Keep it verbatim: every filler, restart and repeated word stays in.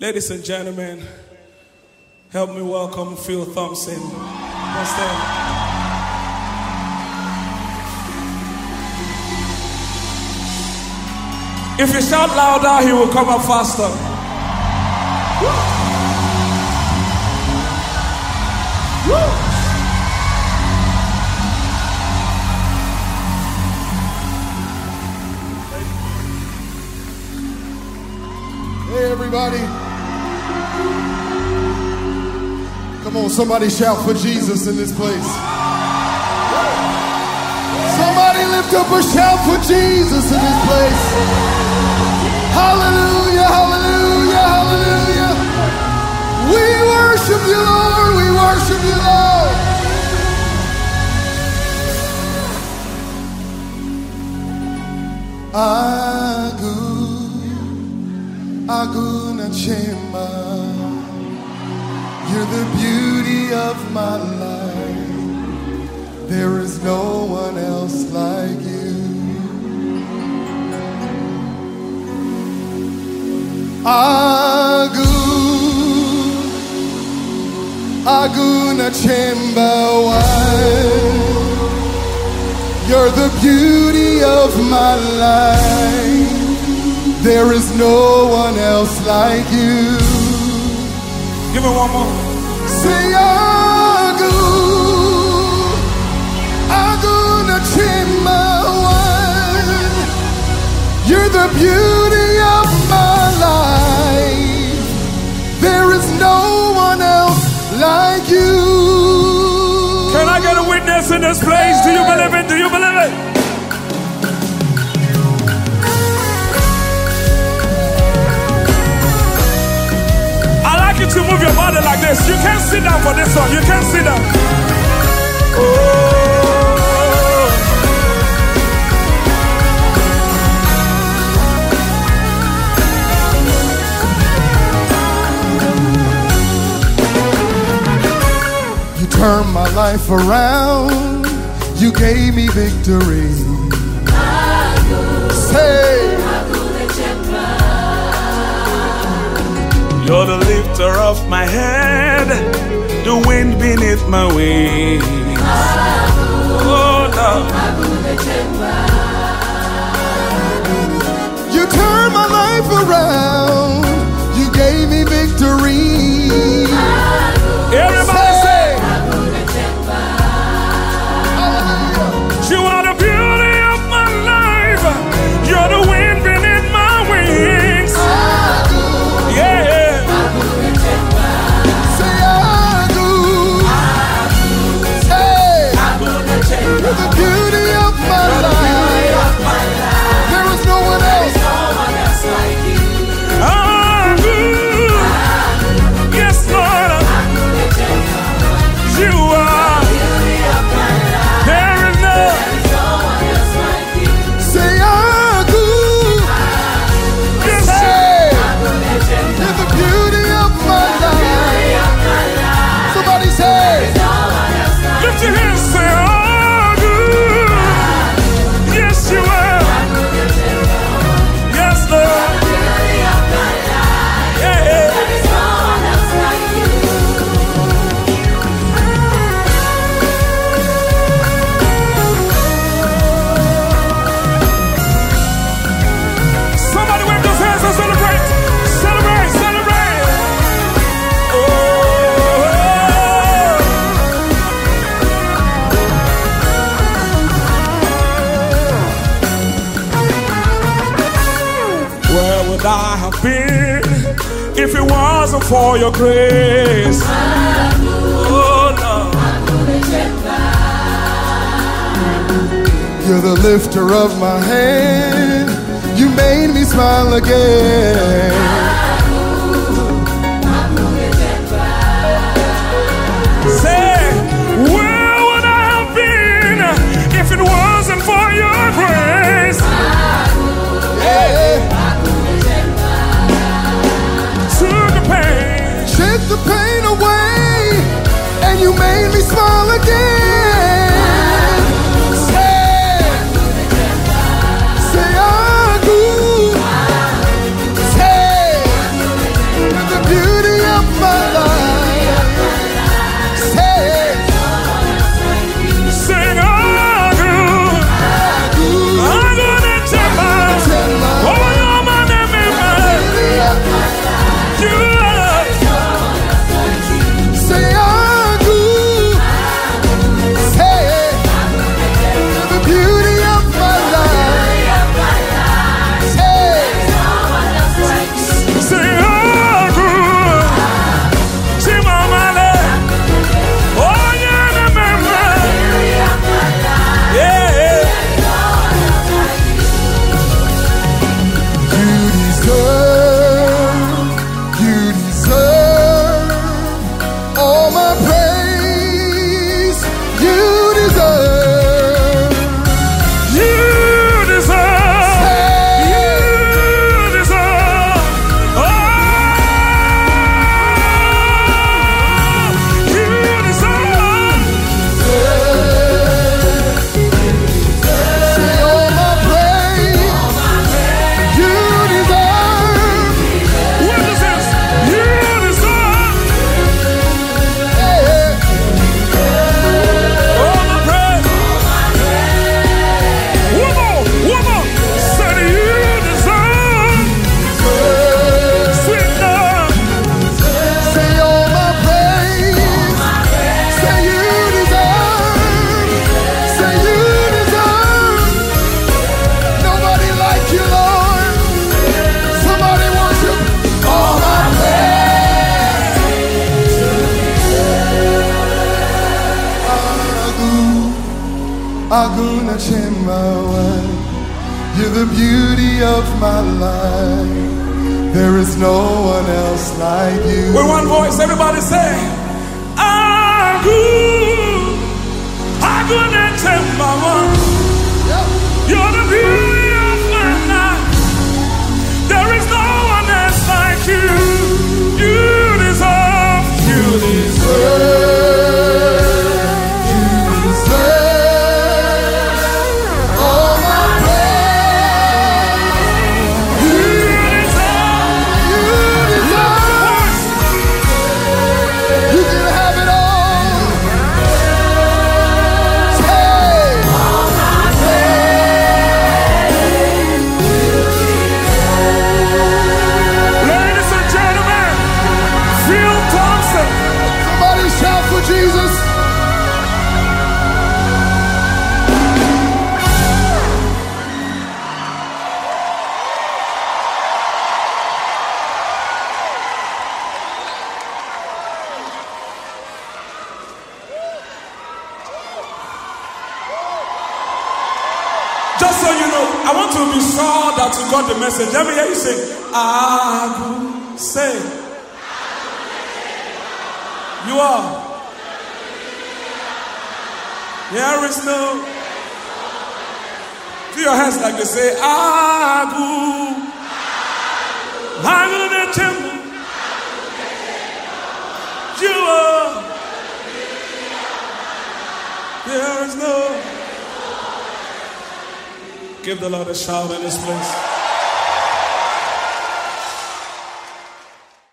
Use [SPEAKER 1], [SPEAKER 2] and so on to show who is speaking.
[SPEAKER 1] Ladies and gentlemen, help me welcome Phil Thompson. Let's stand. If you shout louder, he will come up faster. Woo. Woo.
[SPEAKER 2] Hey, everybody. Come on, somebody shout for Jesus in this place. Somebody lift up a shout for Jesus in this place. Hallelujah, hallelujah, hallelujah. We worship you, Lord. We worship you, Lord. Agu, Agu na chema. You're the beauty of my life. There is no one else like you. Agu, Agu na chemba one. You're the beauty of my life. There is no one else like you.
[SPEAKER 1] Give me one more.
[SPEAKER 2] Say Agu, Agu na chemba one. You're the beauty of my life. There is no one else like you.
[SPEAKER 1] Can I get a witness in this place? Do you believe it? Do you believe it? I like you to move your body like this. You can't sit down for this one. You can't sit down. Oh.
[SPEAKER 2] Turn my life around, you gave me victory. Say,
[SPEAKER 1] you're the lifter of my head, the wind beneath my wings. Oh, no.
[SPEAKER 2] You turned my life around, you gave me victory.
[SPEAKER 1] Everybody say, you are the beauty of my life. You're the wind beneath my wings. Yeah.
[SPEAKER 2] Say Agu. Say, you're the beauty of my life. There is no one else.
[SPEAKER 1] Agu. Yes, Lord. You are. There is no.
[SPEAKER 2] Say Agu.
[SPEAKER 1] Yes,
[SPEAKER 2] You're the beauty of my life. Somebody say,
[SPEAKER 1] lift your hands, say, Agu. Yes, you are. Yes, Lord. Yeah, yeah. Somebody wave those hands and celebrate. Celebrate, celebrate. Oh. Where would I have been if it wasn't for your grace? Oh, Lord.
[SPEAKER 2] you're the lifter of my hand. You made me smile again.
[SPEAKER 1] Say, where would I have been if it wasn't for your grace?
[SPEAKER 2] Yeah.
[SPEAKER 1] Took the pain,
[SPEAKER 2] Took the pain away, and you made me smile again. Say, say, Agu. Say, you're the the beauty of my life. There is no one else like you.
[SPEAKER 1] With one voice, everybody say, Agu, Agu Netembawa. You're the beauty of my life. There is no one else like you. You deserve, you deserve,
[SPEAKER 2] you deserve all my praise. You deserve, you deserve. You can have it all. Say, all my praise.
[SPEAKER 1] Ladies and gentlemen, Phil Thompson.
[SPEAKER 2] Somebody shout for Jesus.
[SPEAKER 1] Just so you know, I want to be sure that you got the message. Let me hear you say, Agu, say. You are. There is no. Do your hands like they say, Agu. Agu the temple. You are. There is no. Give the Lord a shout in this place.